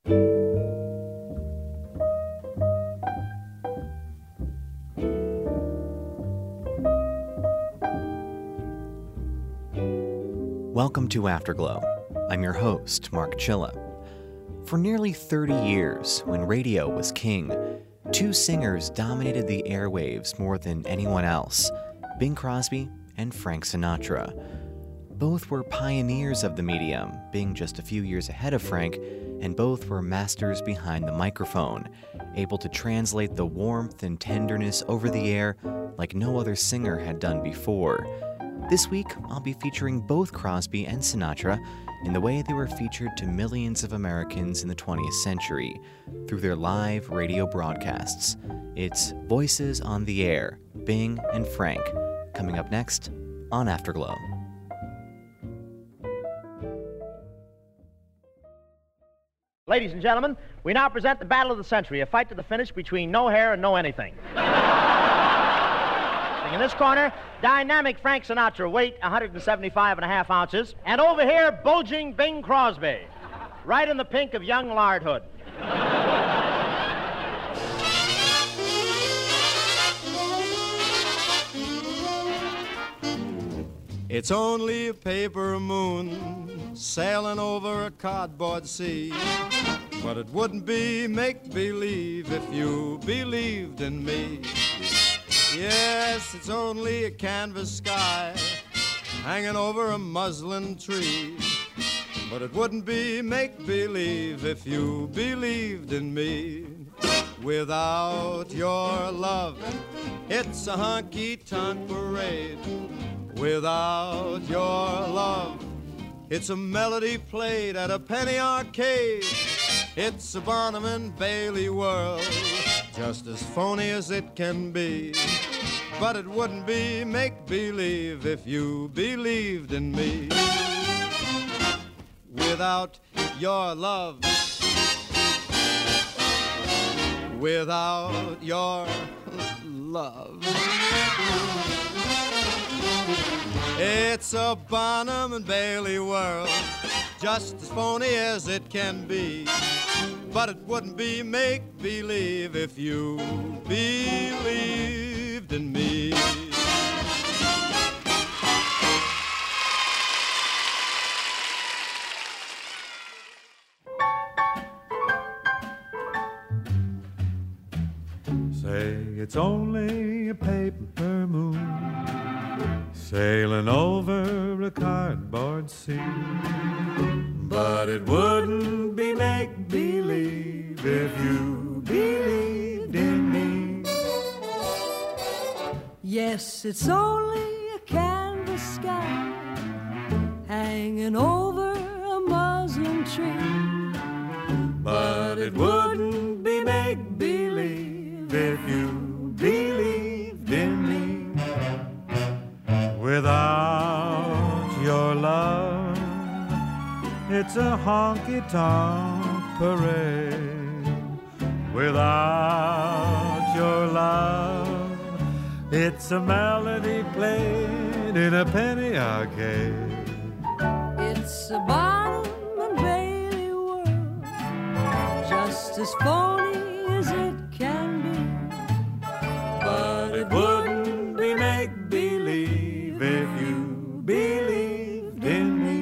Welcome to Afterglow. I'm your host, Mark Chilla. For nearly 30 years, when radio was king, two singers dominated the airwaves more than anyone else, Bing Crosby and Frank Sinatra. Both were pioneers of the medium, Bing just a few years ahead of Frank, and both were masters behind the microphone, able to translate the warmth and tenderness over the air like no other singer had done before. This week, I'll be featuring both Crosby and Sinatra in the way they were featured to millions of Americans in the 20th century through their live radio broadcasts. It's Voices on the Air, Bing and Frank, coming up next on Afterglow. Ladies and gentlemen, we now present the Battle of the Century, a fight to the finish between no hair and no anything. In this corner, dynamic Frank Sinatra, weight 175.5 ounces. And over here, bulging Bing Crosby, right in the pink of young lardhood. It's only a paper moon sailing over a cardboard sea, but it wouldn't be make-believe if you believed in me. Yes, it's only a canvas sky hanging over a muslin tree, but it wouldn't be make-believe if you believed in me. Without your love, it's a honky-tonk parade. Without your love, it's a melody played at a penny arcade. It's a Barnum and Bailey world, just as phony as it can be. But it wouldn't be make-believe if you believed in me. Without your love, without your love, it's a Barnum and Bailey world, just as phony as it can be. But it wouldn't be make-believe if you believed in me. Say it's only a paper moon sailing over a cardboard sea, but it wouldn't be make-believe if you believed in me. Yes, it's only a canvas sky hanging over a muslin tree, but it wouldn't be make-believe if you believed in me. Without your love, it's a honky-tonk parade. Without your love, it's a melody played in a penny arcade. It's a Barnum and Bailey world, just as phony as it can be. But it wouldn't be make-believe if you believed in me.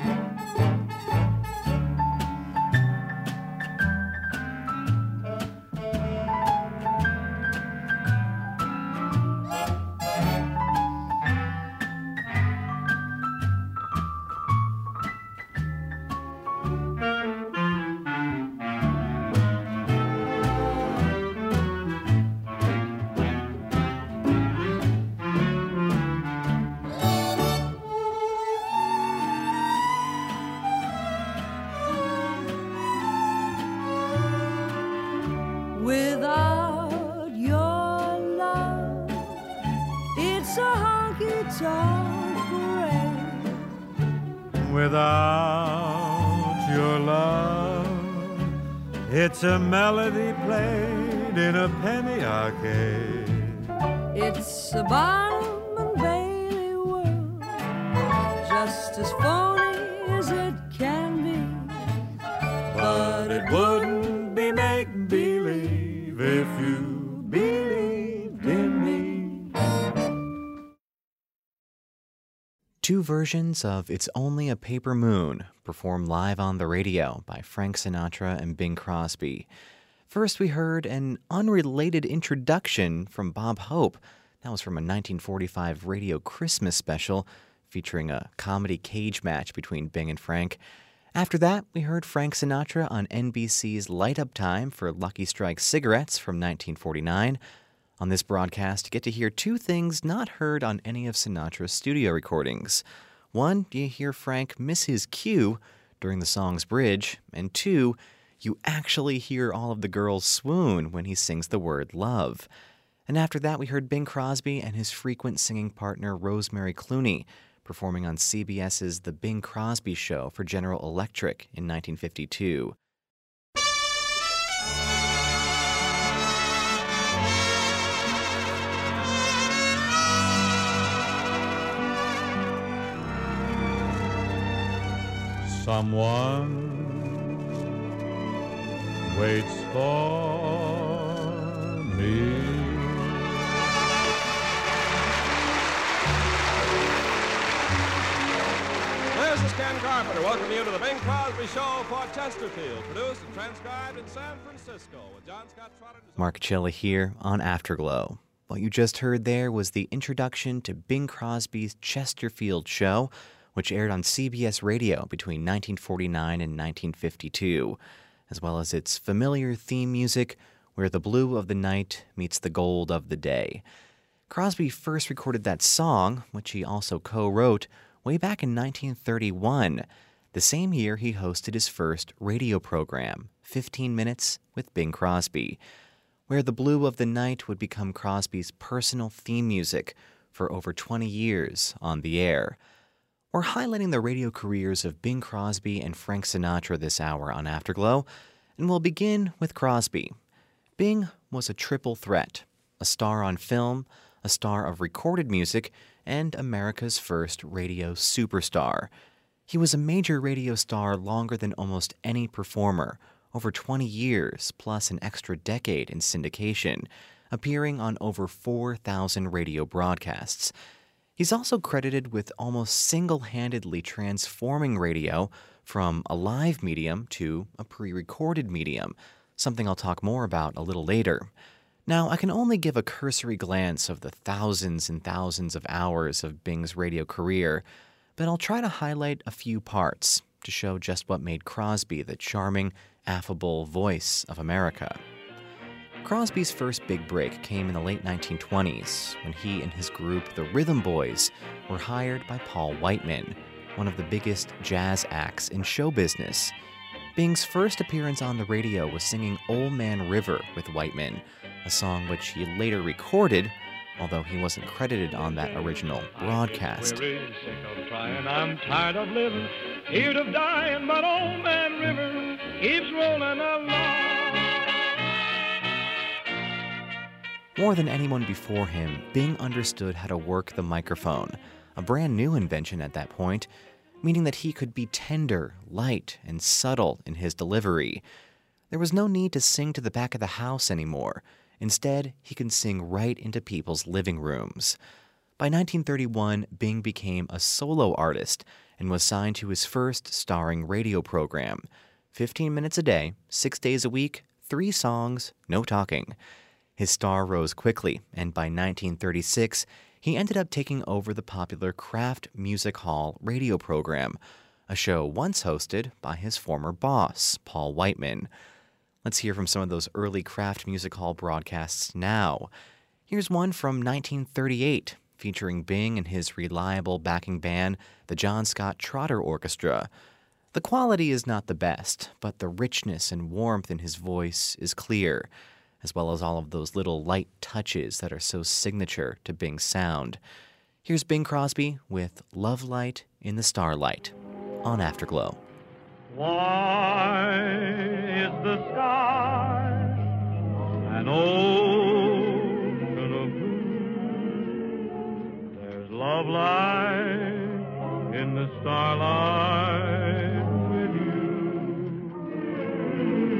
Without your love, it's a honky-tonk parade. Without your love, it's a melody played in a penny arcade. It's a Barnum and Bailey world, just as phony as it can be. But it wouldn't be make-believe if you believed in me. Two versions of It's Only a Paper Moon performed live on the radio by Frank Sinatra and Bing Crosby. First, we heard an unrelated introduction from Bob Hope. That was from a 1945 radio Christmas special featuring a comedy cage match between Bing and Frank. After that, we heard Frank Sinatra on NBC's Light Up Time for Lucky Strike cigarettes from 1949. On this broadcast, you get to hear two things not heard on any of Sinatra's studio recordings. One, you hear Frank miss his cue during the song's bridge, and two, you actually hear all of the girls swoon when he sings the word love. And after that, we heard Bing Crosby and his frequent singing partner Rosemary Clooney performing on CBS's The Bing Crosby Show for General Electric in 1952. Someone waits for me. This is Ken Carpenter. Welcome you to the Bing Crosby Show for Chesterfield. Produced and transcribed in San Francisco with John Scott Trotter. Mark Chilla here on Afterglow. What you just heard there was the introduction to Bing Crosby's Chesterfield Show, which aired on CBS Radio between 1949 and 1952, as well as its familiar theme music, Where the Blue of the Night Meets the Gold of the Day. Crosby first recorded that song, which he also co-wrote, way back in 1931, the same year he hosted his first radio program, 15 Minutes with Bing Crosby, Where the Blue of the Night would become Crosby's personal theme music for over 20 years on the air. We're highlighting the radio careers of Bing Crosby and Frank Sinatra this hour on Afterglow, and we'll begin with Crosby. Bing was a triple threat, a star on film, a star of recorded music, and America's first radio superstar. He was a major radio star longer than almost any performer, over 20 years plus an extra decade in syndication, appearing on over 4,000 radio broadcasts. He's also credited with almost single-handedly transforming radio from a live medium to a pre-recorded medium, something I'll talk more about a little later. Now, I can only give a cursory glance of the thousands and thousands of hours of Bing's radio career, but I'll try to highlight a few parts to show just what made Crosby the charming, affable voice of America. Crosby's first big break came in the late 1920s when he and his group, the Rhythm Boys, were hired by Paul Whiteman, one of the biggest jazz acts in show business. Bing's first appearance on the radio was singing Old Man River with Whiteman, a song which he later recorded, although he wasn't credited on that original broadcast. Sick of trying, I'm tired of living, feared of dying, but Old Man River keeps rolling along. More than anyone before him, Bing understood how to work the microphone, a brand new invention at that point, meaning that he could be tender, light, and subtle in his delivery. There was no need to sing to the back of the house anymore. Instead, he could sing right into people's living rooms. By 1931, Bing became a solo artist and was signed to his first starring radio program. 15 minutes a day, 6 days a week, 3 songs, no talking. His star rose quickly, and by 1936, he ended up taking over the popular Kraft Music Hall radio program, a show once hosted by his former boss, Paul Whiteman. Let's hear from some of those early Kraft Music Hall broadcasts now. Here's one from 1938, featuring Bing and his reliable backing band, the John Scott Trotter Orchestra. The quality is not the best, but the richness and warmth in his voice is clear, as well as all of those little light touches that are so signature to Bing's sound. Here's Bing Crosby with Love Light in the Starlight on Afterglow. Why is the sky an ocean of blue? There's love light in the starlight with you.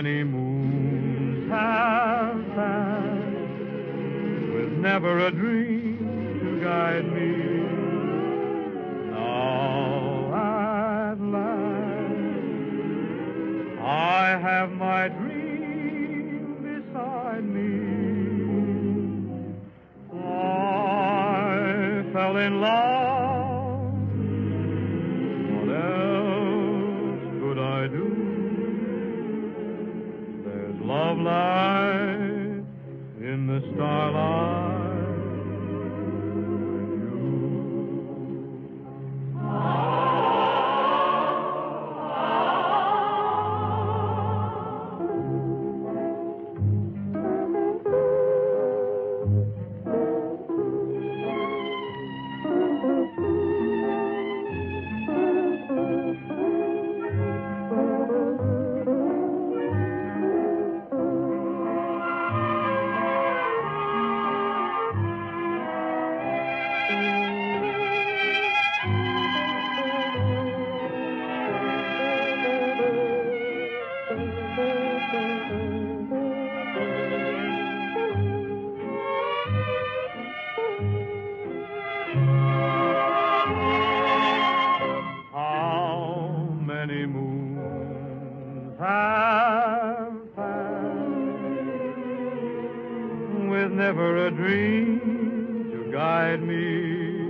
many moons have passed with never a dream to guide me. Now at last I have my dream beside me. I fell in love. What else could I do? There's love light in the starlight. Never a dream to guide me.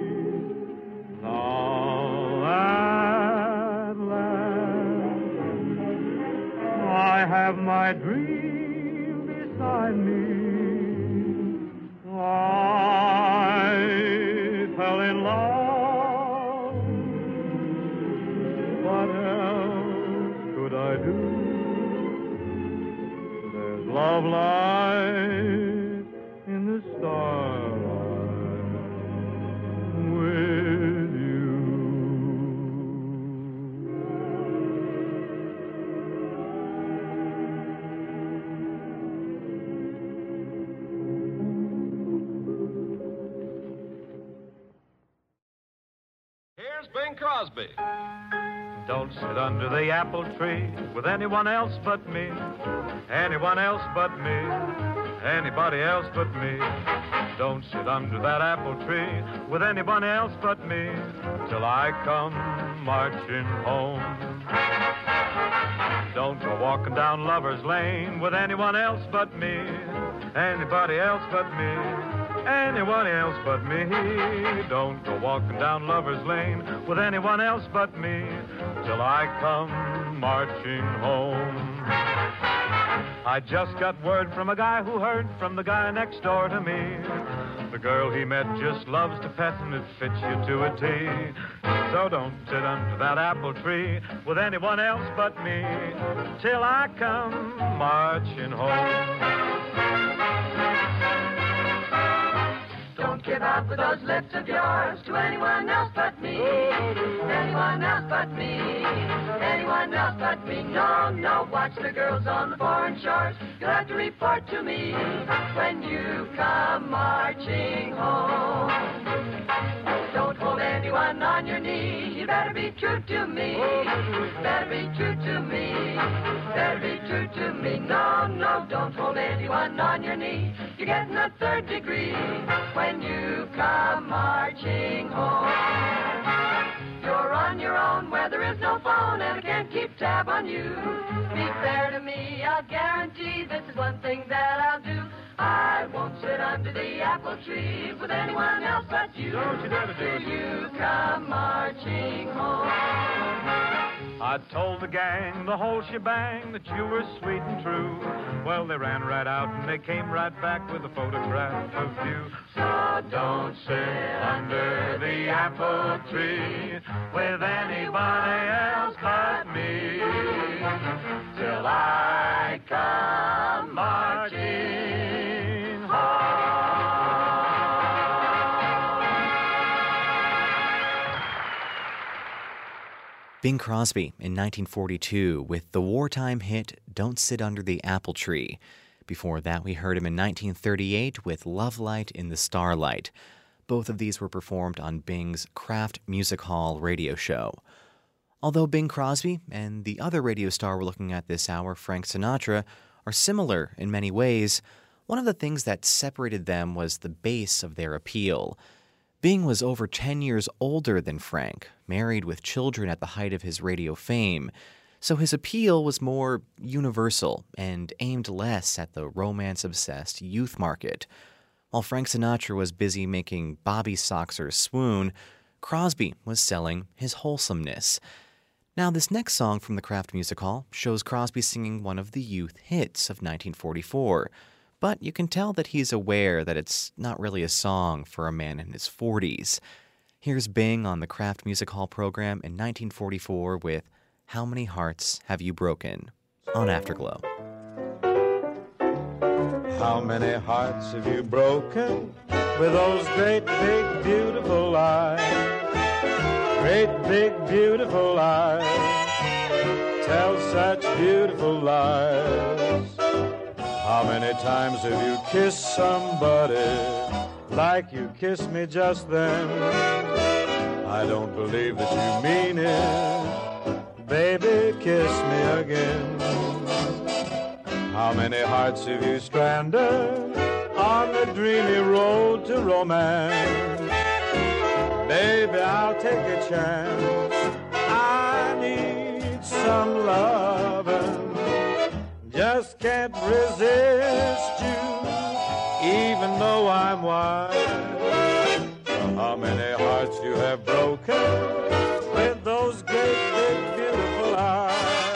Now at last I have my dream beside me. I fell in love. What else could I do? There's love light in the starlight with you. Here's Bing Crosby. Don't sit under the apple tree with anyone else but me. Anyone else but me. Anybody else but me. Don't sit under that apple tree with anyone else but me till I come marching home. Don't go walking down Lover's Lane with anyone else but me. Anybody else but me. Anyone else but me. Don't go walking down Lover's Lane with anyone else but me till I come marching home. I just got word from a guy who heard from the guy next door to me. The girl he met just loves to pet and it fits you to a T. So don't sit under that apple tree with anyone else but me till I come marching home. Don't give out with those lips of yours to anyone else but me. Anyone else but me. Anyone else but me. No, no, watch the girls on the foreign shores. You'll have to report to me when you come marching home. Don't hold anyone on your knee. You better be true to me. Better be true to me. Better be true to me. No, no, don't hold anyone on your knee. You're getting a third degree when you come marching home. You're on your own where there is no phone and I can't keep tab on you. Be fair to me, I'll guarantee this is one thing that I'll do. I won't sit under the apple tree with anyone else but you. Don't you never do it. Till you come marching home. I told the gang, the whole shebang, that you were sweet and true. Well, they ran right out and they came right back with a photograph of you. So Don't sit under the apple tree with anybody else but me till I come marching home. Bing Crosby in 1942 with the wartime hit Don't Sit Under the Apple Tree. Before that, we heard him in 1938 with Love Light in the Starlight. Both of these were performed on Bing's Kraft Music Hall radio show. Although Bing Crosby and the other radio star we're looking at this hour, Frank Sinatra, are similar in many ways, one of the things that separated them was the base of their appeal. Bing was over 10 years older than Frank, married with children at the height of his radio fame, so his appeal was more universal and aimed less at the romance-obsessed youth market. While Frank Sinatra was busy making Bobby Soxer swoon, Crosby was selling his wholesomeness. Now, this next song from the Kraft Music Hall shows Crosby singing one of the youth hits of 1944, but you can tell that he's aware that it's not really a song for a man in his 40s. Here's Bing on the Kraft Music Hall program in 1944 with How Many Hearts Have You Broken? On Afterglow. How many hearts have you broken with those great, big, beautiful eyes? Great, big, beautiful eyes tell such beautiful lies. How many times have you kissed somebody like you kissed me just then? I don't believe that you mean it. Baby, kiss me again. How many hearts have you stranded on the dreamy road to romance? Baby, I'll take a chance. I need some loving. Just can't resist you, even though I'm wild. How many hearts you have broken with those great, big, beautiful eyes?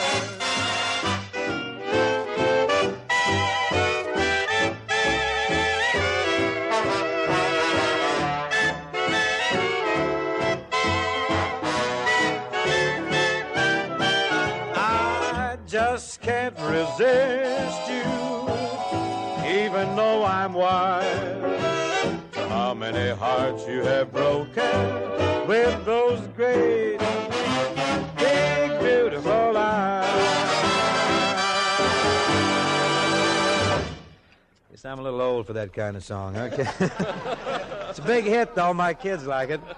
Just can't resist you, even though I'm wild. How many hearts you have broken with those great, big, beautiful eyes? Guess I'm a little old for that kind of song, okay? It's a big hit, though. My kids like it.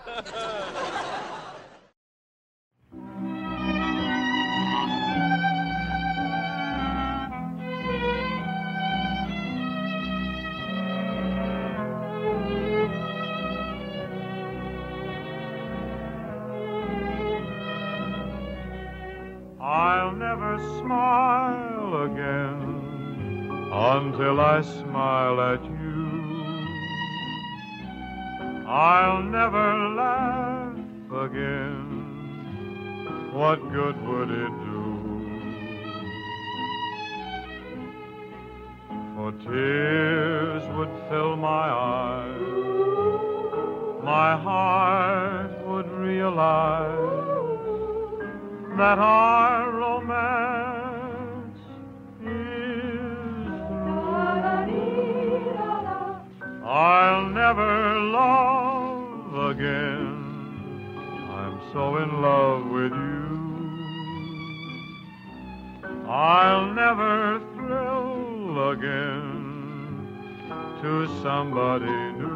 I'll never smile again until I smile at you. I'll never laugh again. What good would it do? For tears would fill my eyes. My heart would realize that our romance is through. I'll never love again. I'm so in love with you. I'll never thrill again to somebody new.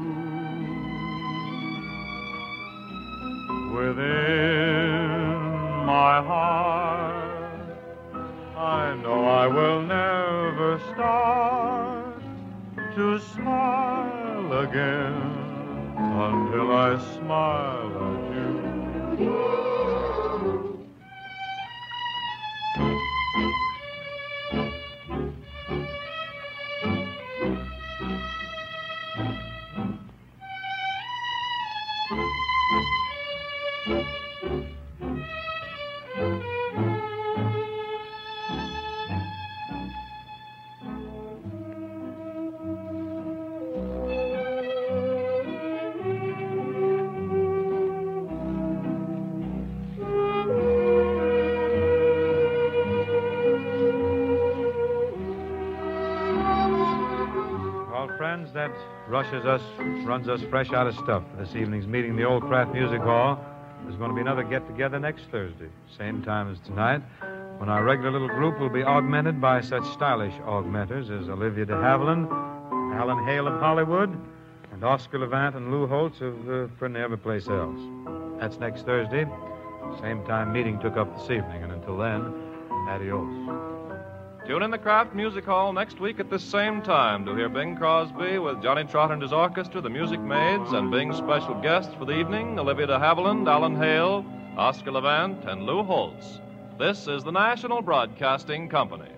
Within my heart, I know I will never start to smile again until I smile at you. That runs us fresh out of stuff for this evening's meeting in the old Kraft Music Hall. There's going to be another get-together next Thursday, same time as tonight, when our regular little group will be augmented by such stylish augmenters as Olivia de Havilland, Alan Hale of Hollywood, and Oscar Levant and Lou Holtz of for never place else. That's next Thursday. Same time meeting took up this evening, and until then, adios. Tune in the Kraft Music Hall next week at this same time to hear Bing Crosby with Johnny Trot and his orchestra, the Music Maids, and Bing's special guests for the evening, Olivia de Havilland, Alan Hale, Oscar Levant, and Lou Holtz. This is the National Broadcasting Company.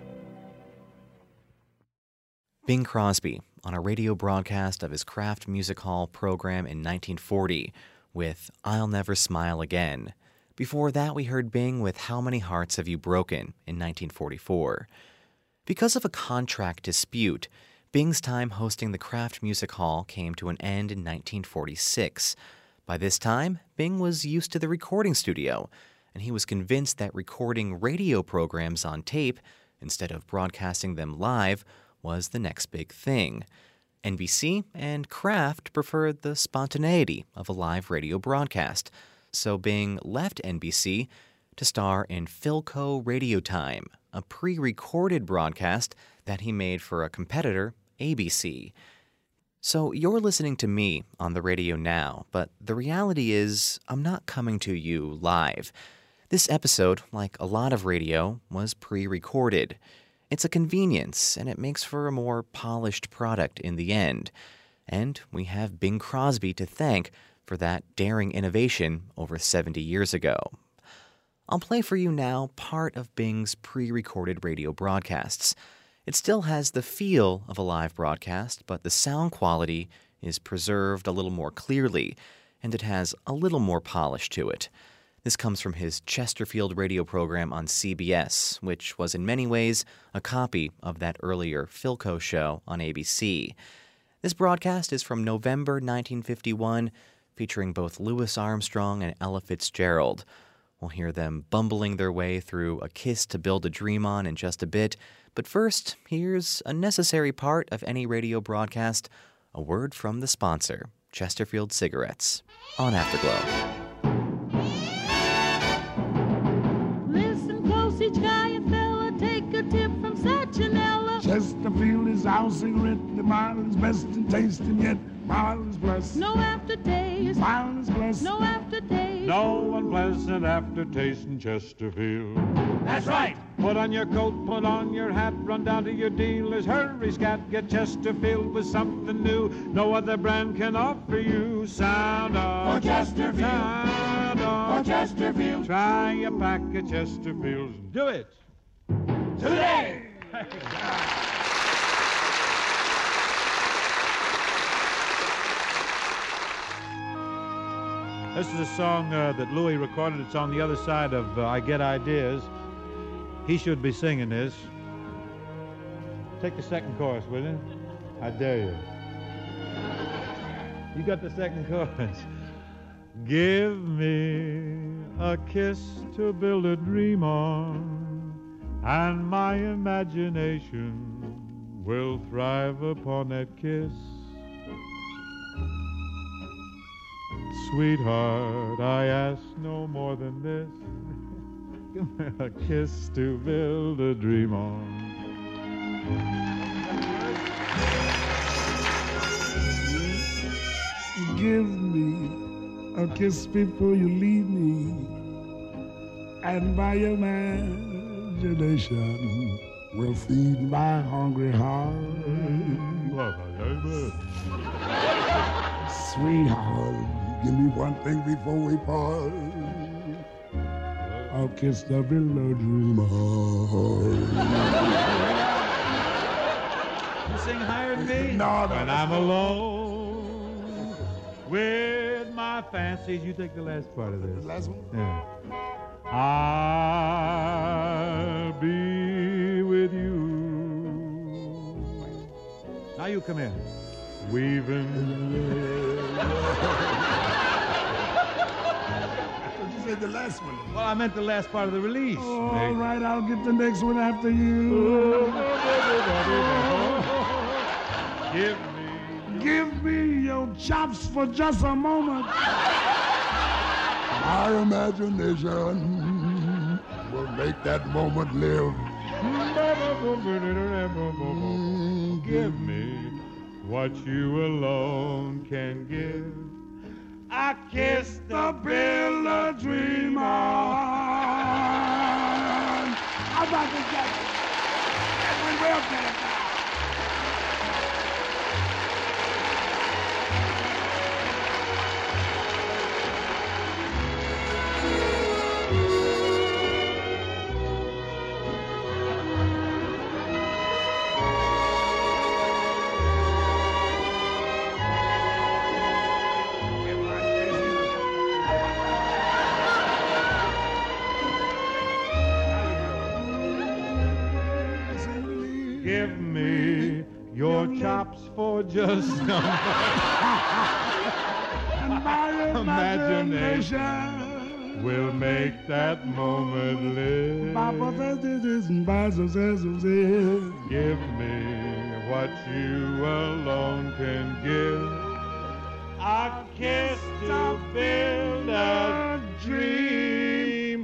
Bing Crosby on a radio broadcast of his Kraft Music Hall program in 1940 with I'll Never Smile Again. Before that, we heard Bing with How Many Hearts Have You Broken in 1944. Because of a contract dispute, Bing's time hosting the Kraft Music Hall came to an end in 1946. By this time, Bing was used to the recording studio, and he was convinced that recording radio programs on tape instead of broadcasting them live was the next big thing. NBC and Kraft preferred the spontaneity of a live radio broadcast, so Bing left NBC to star in Philco Radio Time, a pre-recorded broadcast that he made for a competitor, ABC. So you're listening to me on the radio now, but the reality is I'm not coming to you live. This episode, like a lot of radio, was pre-recorded. It's a convenience, and it makes for a more polished product in the end. And we have Bing Crosby to thank for that daring innovation over 70 years ago. I'll play for you now part of Bing's pre-recorded radio broadcasts. It still has the feel of a live broadcast, but the sound quality is preserved a little more clearly, and it has a little more polish to it. This comes from his Chesterfield radio program on CBS, which was in many ways a copy of that earlier Philco show on ABC. This broadcast is from November 1951, featuring both Louis Armstrong and Ella Fitzgerald. We'll hear them bumbling their way through A Kiss to Build a Dream On in just a bit, but first, here's a necessary part of any radio broadcast, a word from the sponsor, Chesterfield Cigarettes, on Afterglow. Each guy and fella take a tip from Satchinella. Chesterfield is our cigarette, the mild is best in taste, and yet mild is blessed. No aftertaste. Mild is blessed. No aftertaste. No unpleasant aftertaste in Chesterfield. That's right. Put on your coat, put on your hat, run down to your dealer's, hurry, scat, get Chesterfield with something new. No other brand can offer you. Sound off. For Chesterfield. Sound off. For Chesterfield. Try a pack of Chesterfields. Do it. Today. This is a song that Louis recorded. It's on the other side of I Get Ideas. He should be singing this. Take the second chorus, will you? I dare you. You got the second chorus. Give me a kiss to build a dream on, and my imagination will thrive upon that kiss. Sweetheart, I ask no more than this. Give me a kiss to build a dream on. Give me a kiss before you leave me, and my imagination will feed my hungry heart. Sweetheart, give me one thing before we part. I'll kiss the below dream on. You sing higher than me? No. When I'm alone with my fancies. You take the last part of this. The last one? Yeah. I'll be with you. Now you come in. Weaving. You said the last one. Well, I meant the last part of the release. Oh, all right, I'll get the next one after you. Give me your chops for just a moment. My imagination will make that moment live. Give me what you alone can give. I kissed the bill a dream on. How about this guy? Edwin will get it now. Give me your chops for just some imagination will make that moment live. Give me what you alone can give. A kiss to build a dream.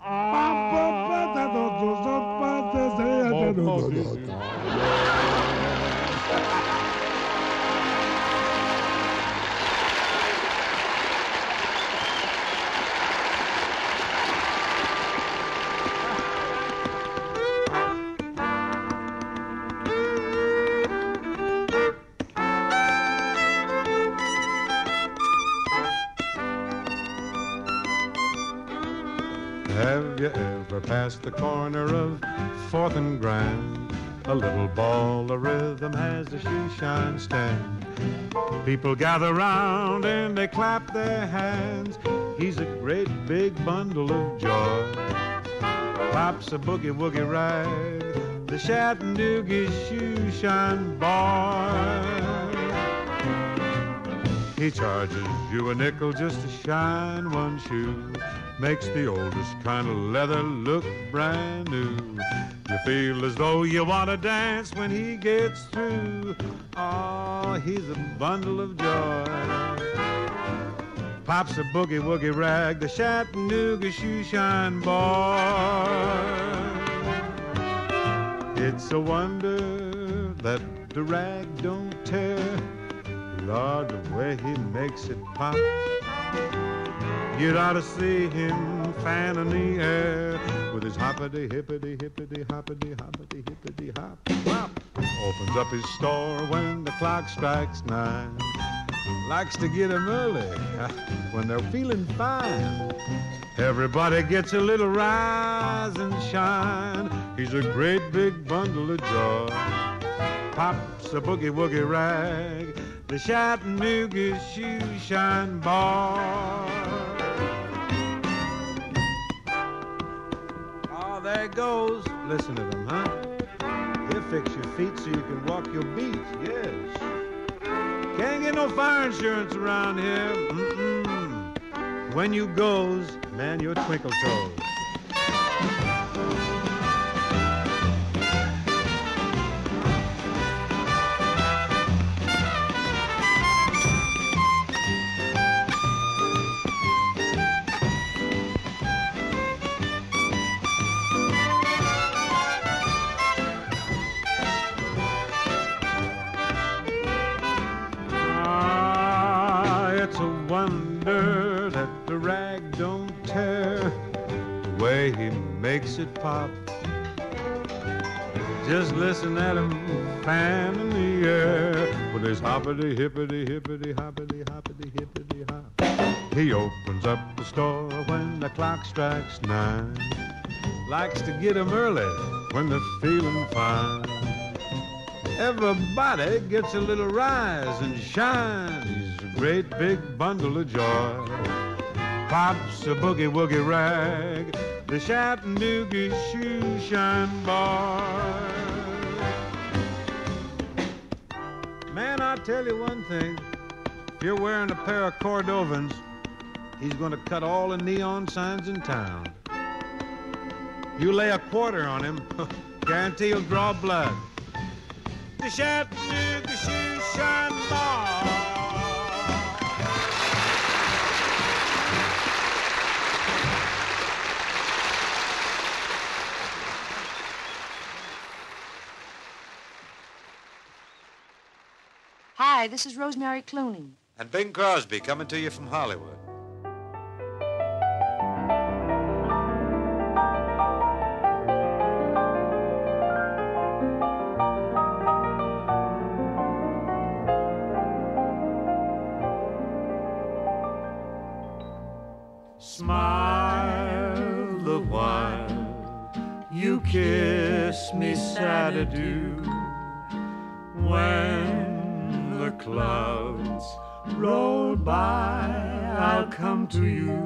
Have you ever passed the corner of 4th and Grand? A little ball of rhythm has a shoe shine stand. People gather round and they clap their hands. He's a great big bundle of joy. Pops a boogie-woogie rag, the Chattanooga shoe shine boy. He charges you a nickel just to shine one shoe. Makes the oldest kind of leather look brand new. You feel as though you want to dance when he gets through. Oh, he's a bundle of joy. Pops a boogie-woogie rag, the Chattanooga shoe shine boy. It's a wonder that the rag don't tear. Lord, the way he makes it pop. You'd ought to see him fanning the air with his hoppity, hippity, hippity, hoppity, hoppity, hippity, hop, hop. Opens up his store when the clock strikes 9. Likes to get 'em early when they're feeling fine. Everybody gets a little rise and shine. He's a great big bundle of joy. Pops a boogie-woogie rag, the Chattanooga shoe shine boy. Oh, there it goes. Listen to them, huh? He'll fix your feet so you can walk your beat, yes. Can't get no fire insurance around here. Mm-mm. When you goes, man, you're twinkle toes. Wonder that the rag don't tear the way he makes it pop. Just listen at him fan in the air with his hoppity, hippity, hippity, hoppity, hoppity, hippity, hop. He opens up the store when the clock strikes 9. Likes to get 'em early when they're feeling fine. Everybody gets a little rise and shine. He's a great big bundle of joy. Pops a boogie-woogie rag, the Chattanooga shoe shine boy. Man, I'll tell you one thing. If you're wearing a pair of Cordovans, he's going to cut all the neon signs in town. You lay a quarter on him, guarantee he'll draw blood. The Chattanooga shoe shine boy. Hi, this is Rosemary Clooney. And Bing Crosby coming to you from Hollywood. Smile the while you kiss me sad adieu. When the clouds roll by, I'll come to you.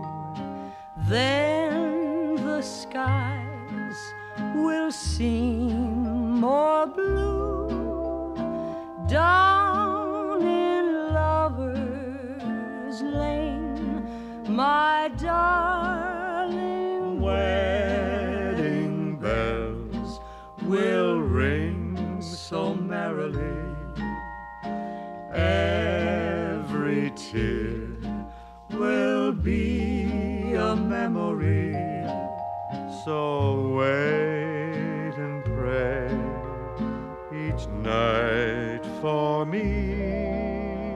Then the skies will seem more blue down in Lover's Lane, my darling. Wedding bells will ring so merrily. Every tear will be a memory. So wait and pray each night for me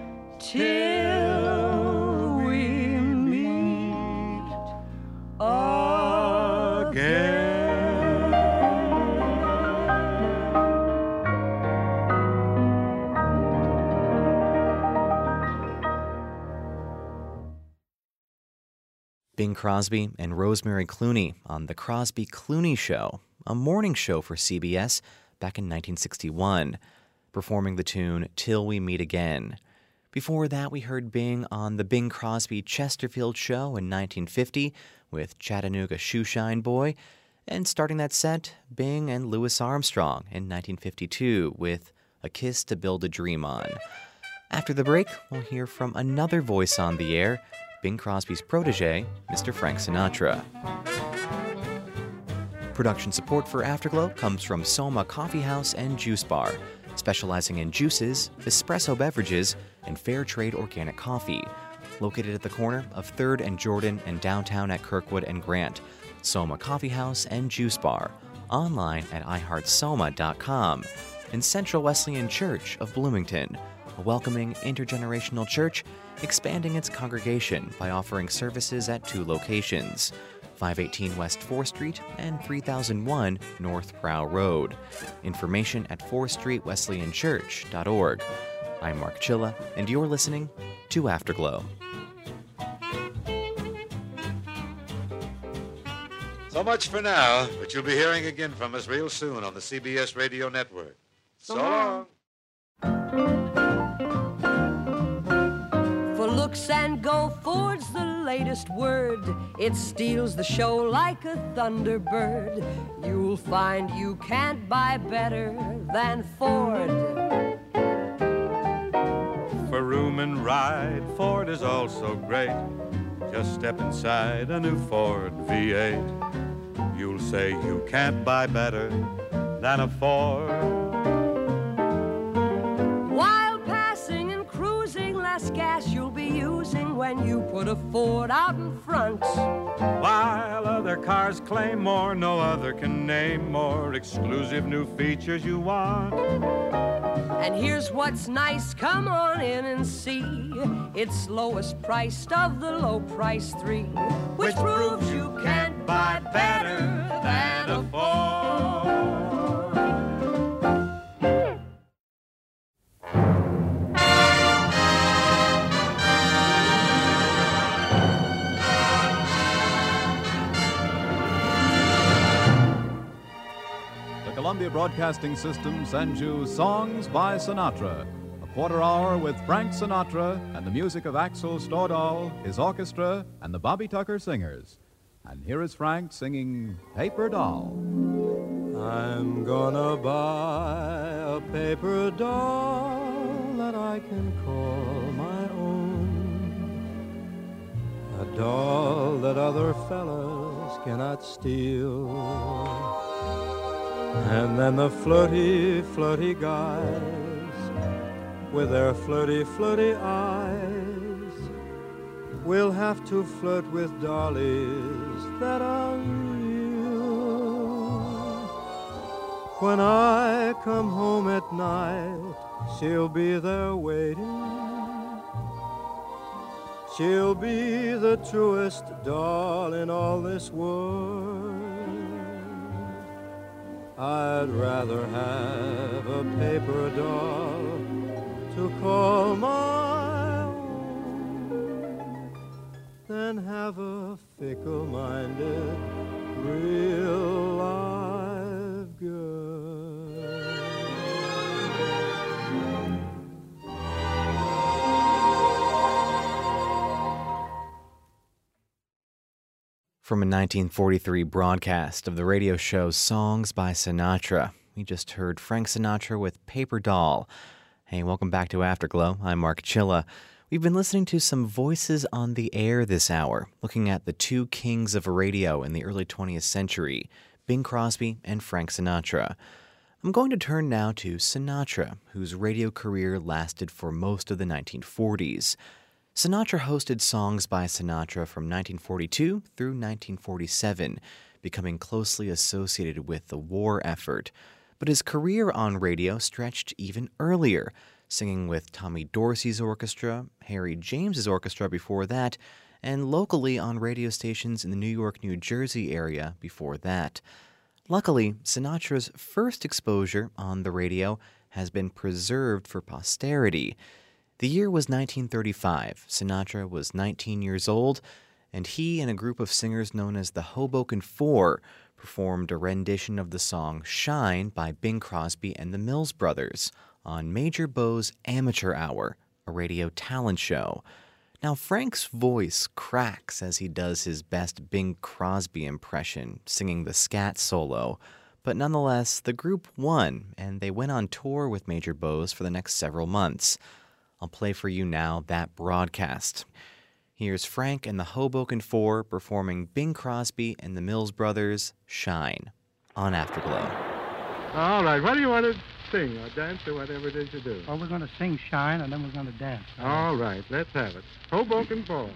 till we meet again. Bing Crosby and Rosemary Clooney on The Crosby Clooney Show, a morning show for CBS back in 1961, performing the tune Till We Meet Again. Before that, we heard Bing on The Bing Crosby Chesterfield Show in 1950 with Chattanooga Shoeshine Boy, and starting that set, Bing and Louis Armstrong in 1952 with A Kiss to Build a Dream On. After the break, we'll hear from another voice on the air, Bing Crosby's protege, Mr. Frank Sinatra. Production support for Afterglow comes from Soma Coffee House and Juice Bar, specializing in juices, espresso beverages, and fair trade organic coffee. Located at the corner of 3rd and Jordan and downtown at Kirkwood and Grant. Soma Coffee House and Juice Bar, online at iHeartSoma.com. And Central Wesleyan Church of Bloomington, a welcoming intergenerational church expanding its congregation by offering services at 2 locations, 518 West 4th Street and 3001 North Brow Road. Information at 4thstreetwesleyanchurch.org. I'm Mark Chilla, and you're listening to Afterglow. So much for now, but you'll be hearing again from us real soon on the CBS Radio Network. So long. For looks and go Ford's the latest word. It steals the show like a thunderbird. You'll find you can't buy better than Ford. For room and ride, Ford is also great. Just step inside a new Ford V8. You'll say you can't buy better than a Ford. While passing and cruising, less gas you'll be using when you put a Ford out in front. While other cars claim more, no other can name more exclusive new features you want. And here's what's nice, come on in and see. It's lowest priced of the low price 3, which proves you can't buy better than a Ford. The Columbia Broadcasting System sends you Songs by Sinatra, a quarter hour with Frank Sinatra and the music of Axel Stordahl, his orchestra, and the Bobby Tucker Singers. And here is Frank singing Paper Doll. I'm gonna buy a paper doll that I can call my own, a doll that other fellas cannot steal. And then the flirty, flirty guys with their flirty, flirty eyes will have to flirt with dollies that are real. When I come home at night, she'll be there waiting She'll be the truest doll in all this world. I'd rather have a paper doll to call my own than have a fickle-minded, real live girl. From a 1943 broadcast of the radio show Songs by Sinatra, we just heard Frank Sinatra with Paper Doll. Hey, welcome back to Afterglow. I'm Mark Chilla. We've been listening to some voices on the air this hour, looking at the two kings of radio in the early 20th century, Bing Crosby and Frank Sinatra. I'm going to turn now to Sinatra, whose radio career lasted for most of the 1940s. Sinatra hosted Songs by Sinatra from 1942 through 1947, becoming closely associated with the war effort. But his career on radio stretched even earlier, singing with Tommy Dorsey's orchestra, Harry James's orchestra before that, and locally on radio stations in the New York, New Jersey area before that. Luckily, Sinatra's first exposure on the radio has been preserved for posterity. The year was 1935. Sinatra was 19 years old, and he and a group of singers known as the Hoboken Four performed a rendition of the song Shine by Bing Crosby and the Mills Brothers on Major Beau's Amateur Hour, a radio talent show. Now, Frank's voice cracks as he does his best Bing Crosby impression, singing the scat solo, but nonetheless, the group won, and they went on tour with Major Beau's for the next several months. I'll play for you now that broadcast. Here's Frank and the Hoboken Four performing Bing Crosby and the Mills Brothers' Shine on Afterglow. All right, what do you want to sing or dance or whatever it is you do? Well, we're going to sing Shine, and then we're going to dance. All right, let's have it. Hoboken Four.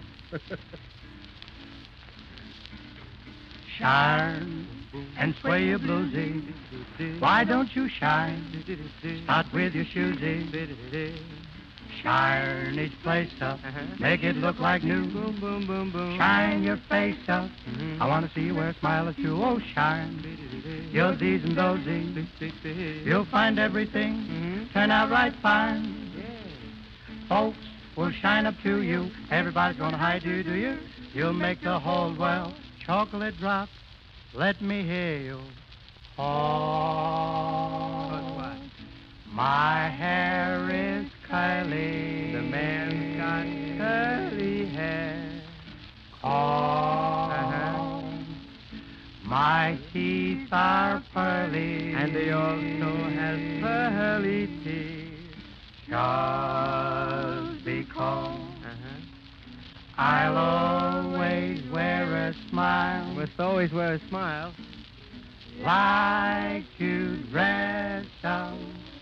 Shine and sway your bluesy. Why don't you shine? Start with your shoesy. Shine each place up, make it look like new. Boom, boom, boom, boom. Shine your face up. I want to see you wear a smile or two. Oh, shine your D's and those E's. You'll find everything turn out right fine. Folks will shine up to you. Everybody's gonna hide you, do you? You'll make the whole world chocolate drop. Let me hear you. Oh, my hair is curly. The man's got curly hair. Oh, my teeth are pearly. And he also has pearly teeth. Just because I'll always wear a smile. Must always wear a smile. Like to dress up.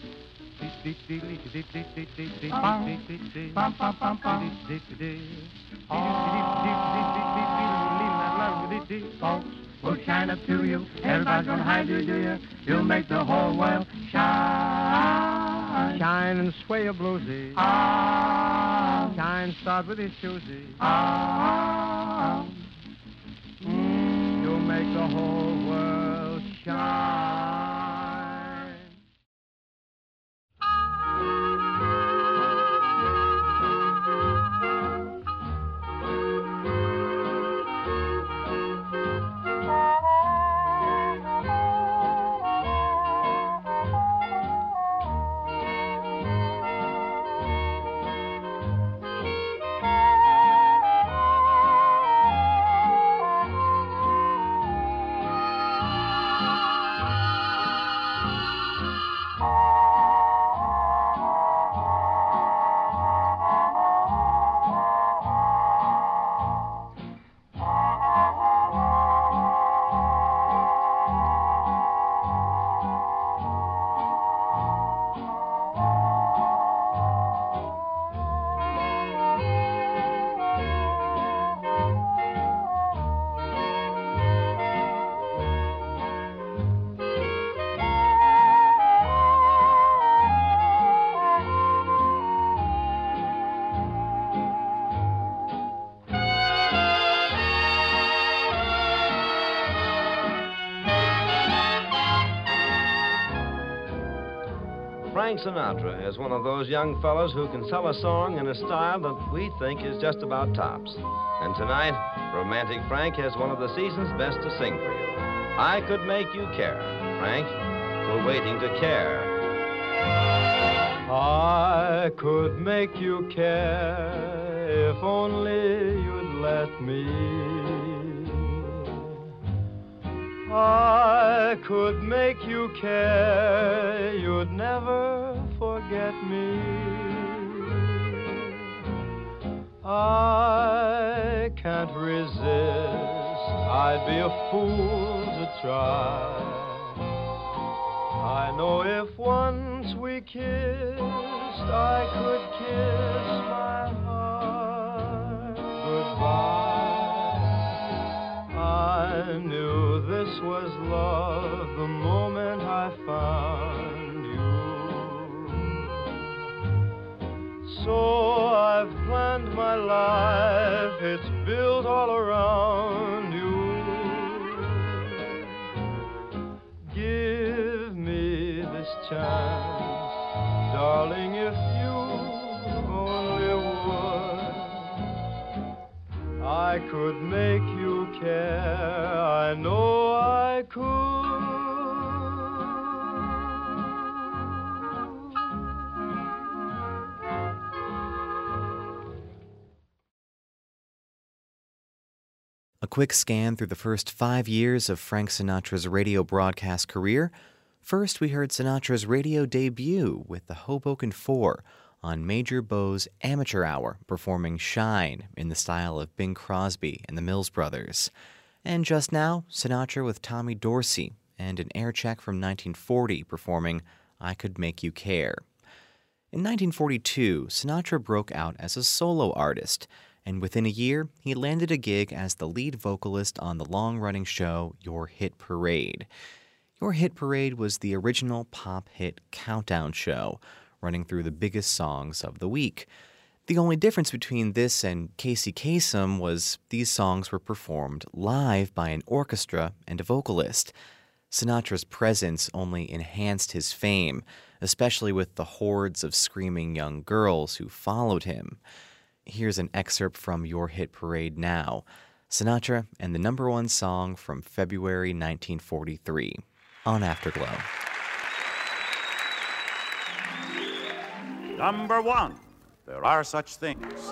Folks will shine up to you. Everybody's gonna hide you, do you? You'll make the whole world shine. Shine and sway your bluesy. Ah. Shine, start with his shoesy. Ah. You'll make the whole world shine. Frank Sinatra is one of those young fellows who can sell a song in a style that we think is just about tops. And tonight, Romantic Frank has one of the season's best to sing for you. I Could Make You Care. Frank, we're waiting to care. I could make you care if only you'd let me. I could make you care, you'd never forget me. I can't resist, I'd be a fool to try. I know if once we kissed, I could kiss my heart goodbye. I knew this was love the moment I found you. So I've planned my life, it's built all around you. Give me this chance, darling, if you only would. I could make you care, I know I could. A quick scan through the first 5 years of Frank Sinatra's radio broadcast career. First, we heard Sinatra's radio debut with the Hoboken Four on Major Bowes' Amateur Hour, performing Shine in the style of Bing Crosby and the Mills Brothers. And just now, Sinatra with Tommy Dorsey and an air check from 1940 performing I Could Make You Care. In 1942, Sinatra broke out as a solo artist, and within a year, he landed a gig as the lead vocalist on the long-running show Your Hit Parade. Your Hit Parade was the original pop hit countdown show, running through the biggest songs of the week. The only difference between this and Casey Kasem was these songs were performed live by an orchestra and a vocalist. Sinatra's presence only enhanced his fame, especially with the hordes of screaming young girls who followed him. Here's an excerpt from Your Hit Parade now. Sinatra and the #1 song from February 1943 on Afterglow. Number 1, there are such things.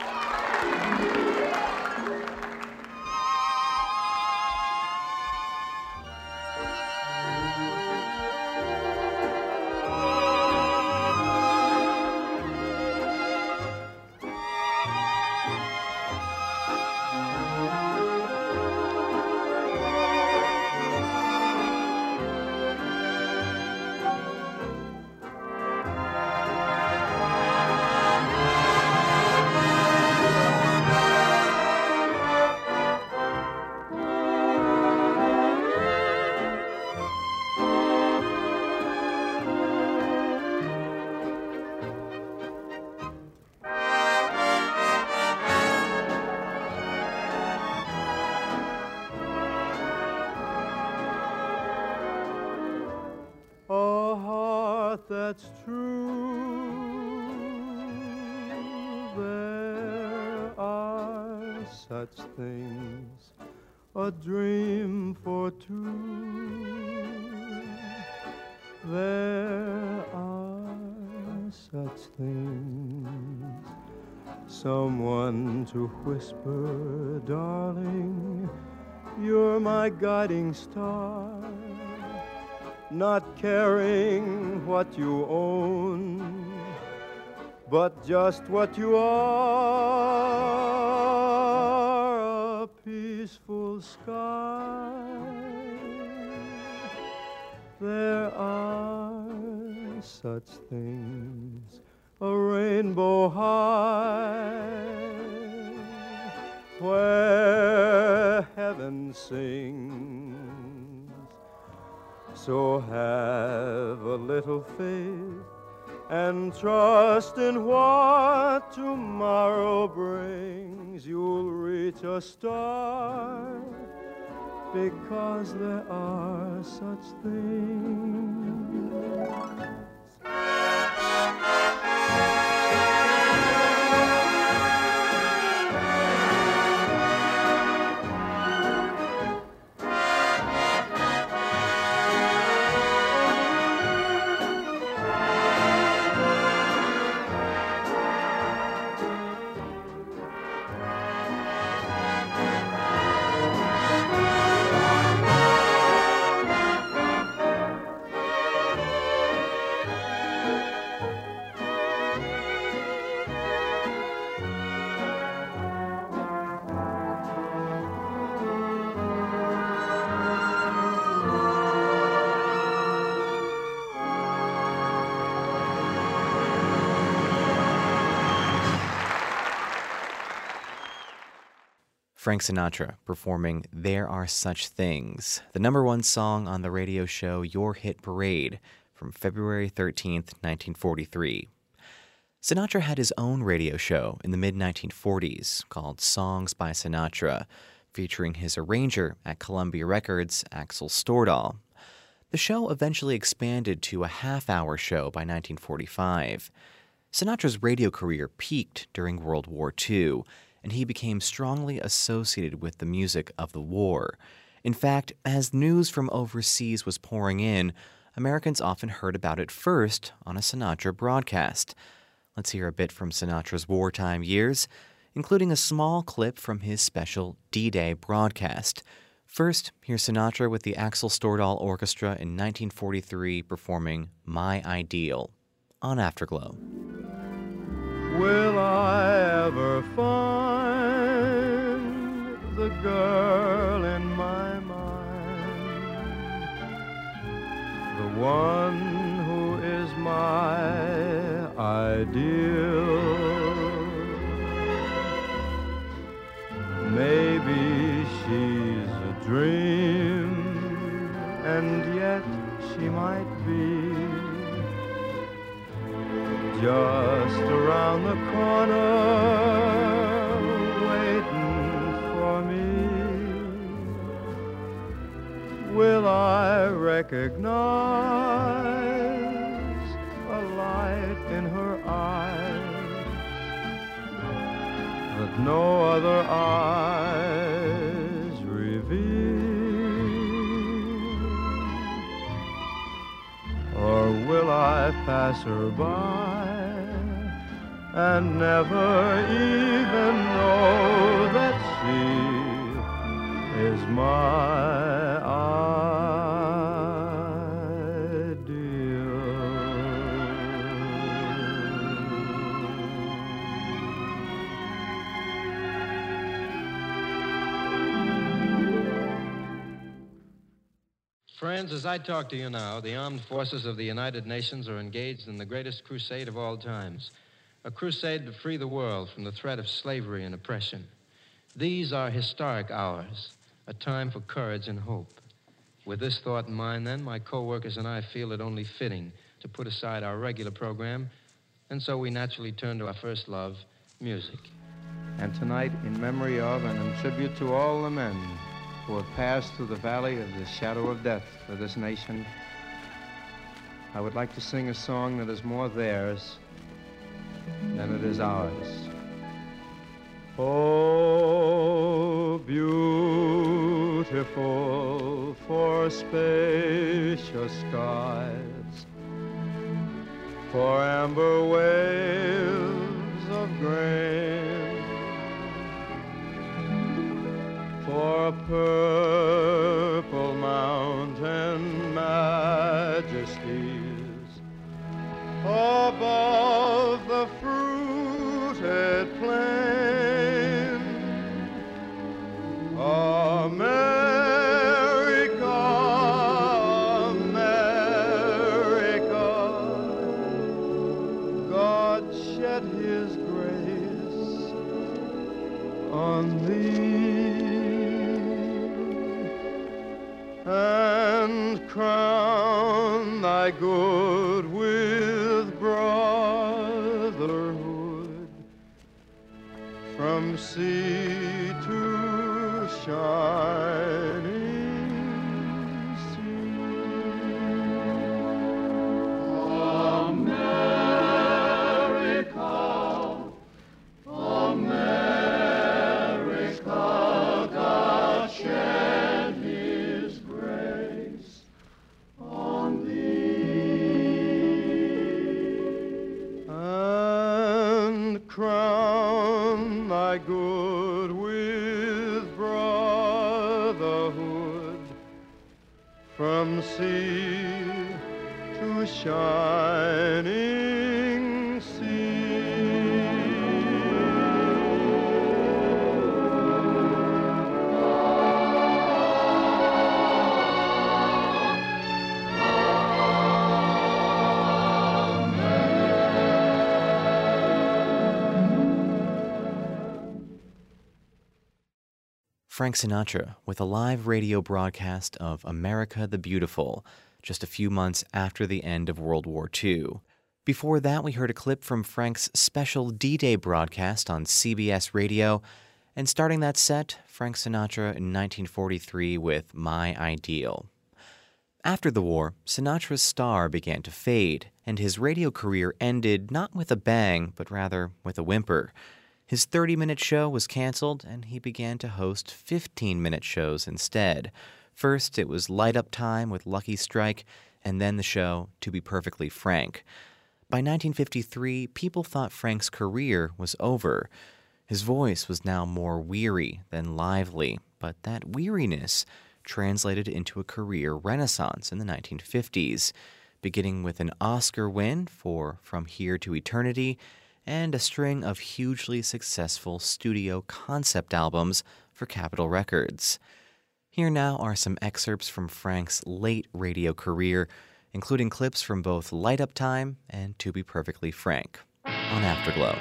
That's true. There are such things, a dream for two. There are such things, someone to whisper, darling, you're my guiding star. Not caring what you own, but just what you are, a peaceful sky. There are such things, a rainbow high, where heaven sings. So have a little faith and trust in what tomorrow brings. You'll reach a star because there are such things. Frank Sinatra performing There Are Such Things, the number one song on the radio show Your Hit Parade from February 13th, 1943. Sinatra had his own radio show in the mid-1940s called Songs by Sinatra, featuring his arranger at Columbia Records, Axel Stordahl. The show eventually expanded to a half-hour show by 1945. Sinatra's radio career peaked during World War II, and he became strongly associated with the music of the war. In fact, as news from overseas was pouring in, Americans often heard about it first on a Sinatra broadcast. Let's hear a bit from Sinatra's wartime years, including a small clip from his special D-Day broadcast. First, here's Sinatra with the Axel Stordahl Orchestra in 1943 performing My Ideal on Afterglow. Will I ever find the girl in my mind, the one who is my ideal? Maybe she's a dream, and yet she might be just around the corner, waiting for me. Will I recognize a light in her eyes that no other eyes reveal? Or will I pass her by and never even know that she is my ideal? Friends, as I talk to you now, the armed forces of the United Nations are engaged in the greatest crusade of all times. A crusade to free the world from the threat of slavery and oppression. These are historic hours, a time for courage and hope. With this thought in mind, then, my co-workers and I feel it only fitting to put aside our regular program, and so we naturally turn to our first love, music. And tonight, in memory of and in tribute to all the men who have passed through the valley of the shadow of death for this nation, I would like to sing a song that is more theirs than it is ours. Oh, beautiful for spacious skies, for amber waves of grain, for purple mountain majesties above the fruited plain. America, America, God shed his grace on thee and crown thy good with brotherhood from sea to shining sea. America, America, God shed his grace on thee and crown thy good with brotherhood from sea to shining sea. Frank Sinatra with a live radio broadcast of America the Beautiful, just a few months after the end of World War II. Before that, we heard a clip from Frank's special D-Day broadcast on CBS Radio, and starting that set, Frank Sinatra in 1943 with My Ideal. After the war, Sinatra's star began to fade, and his radio career ended not with a bang, but rather with a whimper. His 30-minute show was canceled, and he began to host 15-minute shows instead. First, it was Light Up Time with Lucky Strike, and then the show To Be Perfectly Frank. By 1953, people thought Frank's career was over. His voice was now more weary than lively, but that weariness translated into a career renaissance in the 1950s, beginning with an Oscar win for From Here to Eternity and a string of hugely successful studio concept albums for Capitol Records. Here now are some excerpts from Frank's late radio career, including clips from both Light Up Time and To Be Perfectly Frank on Afterglow.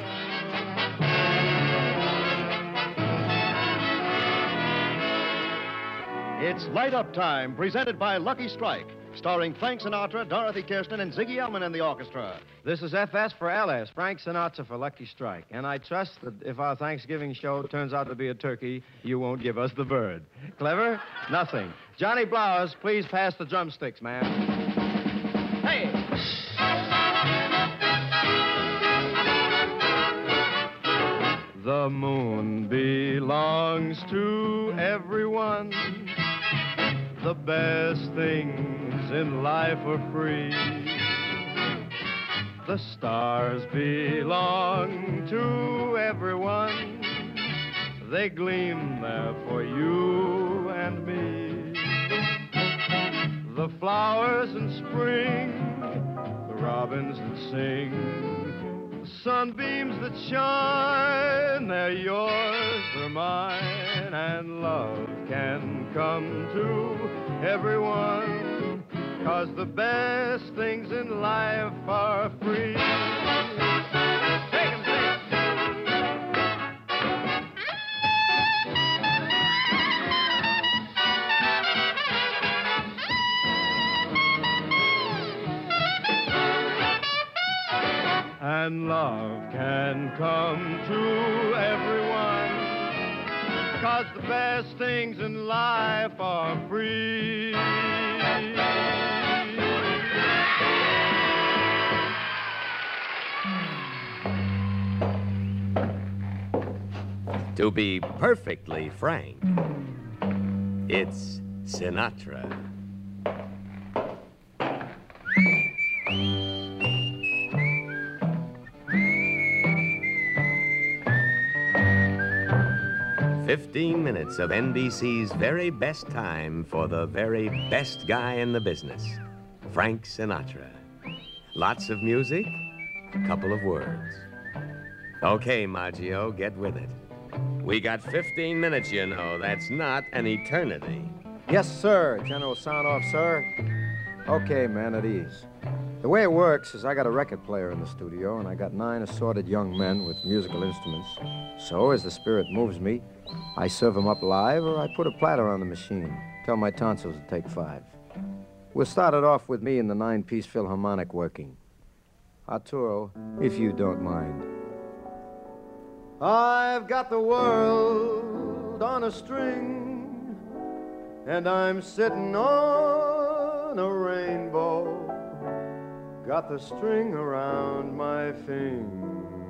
It's Light Up Time, presented by Lucky Strike, starring Frank Sinatra, Dorothy Kirsten, and Ziggy Elman in the orchestra. This is FS for LS, Frank Sinatra for Lucky Strike. And I trust that if our Thanksgiving show turns out to be a turkey, you won't give us the bird. Clever? Nothing. Johnny Blowers, please pass the drumsticks, man. Hey! The moon belongs to everyone. The best things in life are free. The stars belong to everyone. They gleam there for you and me. The flowers in spring, the robins that sing, the sunbeams that shine, they're yours, they're mine, and love can come to everyone, 'cause the best things in life are free. Take 'em, and love can come to everyone, 'cause the best things in life are free. To be perfectly frank, it's Sinatra. "15 minutes of NBC's very best time for the very best guy in the business, Frank Sinatra. Lots of music, a couple of words. Okay, Maggio, get with it. We got 15 minutes, you know. That's not an eternity." Yes, sir, General Sound-Off, sir. Okay, man, at ease. The way it works is I got a record player in the studio, and I got 9 assorted young men with musical instruments. So, as the spirit moves me, I serve them up live, or I put a platter on the machine. Tell my tonsils to take 5. We'll start it off with me in the 9-piece Philharmonic working. Arturo, if you don't mind. I've got the world on a string, and I'm sitting on a rainbow. Got the string around my finger.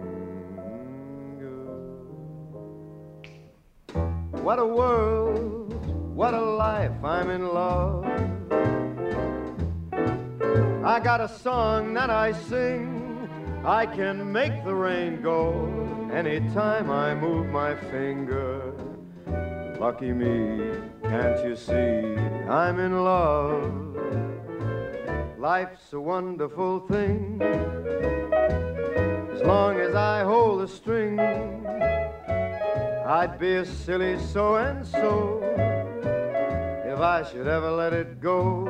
What a world, what a life, I'm in love. I got a song that I sing, I can make the rain go anytime I move my finger. Lucky me, can't you see, I'm in love. Life's a wonderful thing, as long as I hold the string. I'd be a silly so-and-so if I should ever let it go.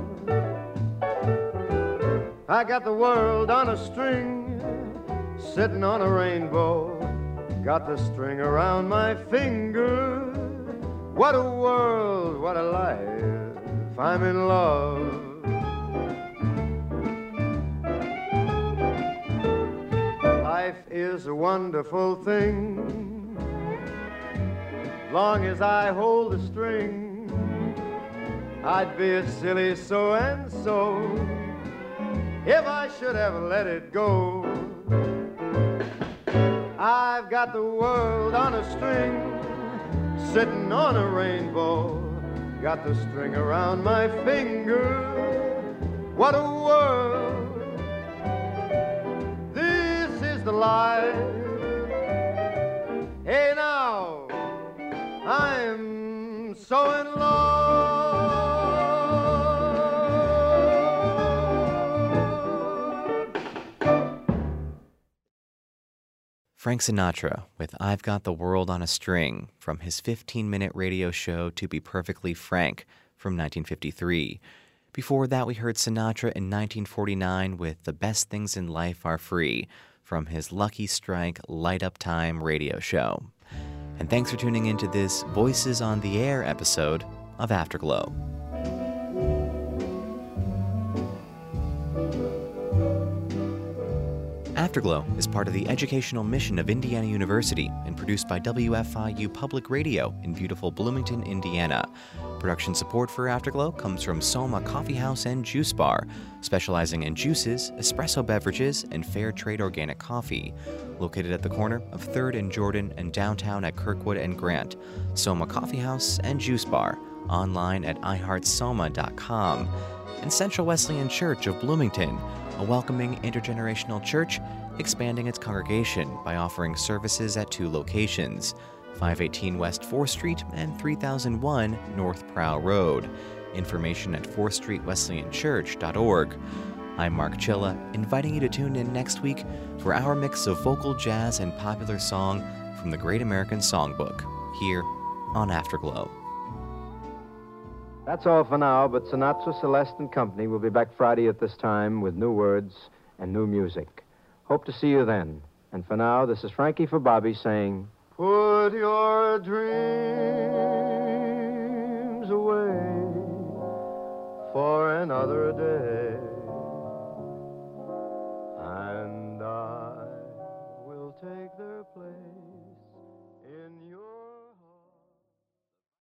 I got the world on a string, sitting on a rainbow. Got the string around my finger. What a world, what a life, I'm in love. Life is a wonderful thing, long as I hold the string. I'd be a silly so-and-so if I should ever let it go. I've got the world on a string, sitting on a rainbow, got the string around my finger. What a world, this is the life. Hey now, I'm so in love. Frank Sinatra with I've Got the World on a String from his 15-minute radio show To Be Perfectly Frank from 1953. Before that, we heard Sinatra in 1949 with The Best Things in Life Are Free from his Lucky Strike Light Up Time radio show. And thanks for tuning in to this Voices on the Air episode of Afterglow. Afterglow is part of the educational mission of Indiana University and produced by WFIU Public Radio in beautiful Bloomington, Indiana. Production support for Afterglow comes from Soma Coffee House and Juice Bar, specializing in juices, espresso beverages, and fair trade organic coffee. Located at the corner of 3rd and Jordan and downtown at Kirkwood and Grant. Soma Coffee House and Juice Bar, online at iHeartSoma.com. And Central Wesleyan Church of Bloomington, a welcoming intergenerational church expanding its congregation by offering services at 2 locations, 518 West 4th Street and 3001 North Prow Road. Information at 4thStreetWesleyanChurch.org. I'm Mark Chilla, inviting you to tune in next week for our mix of vocal jazz and popular song from the Great American Songbook, here on Afterglow. That's all for now, but Sinatra, Celeste, and company will be back Friday at this time with new words and new music. Hope to see you then. And for now, this is Frankie for Bobby saying, put your dreams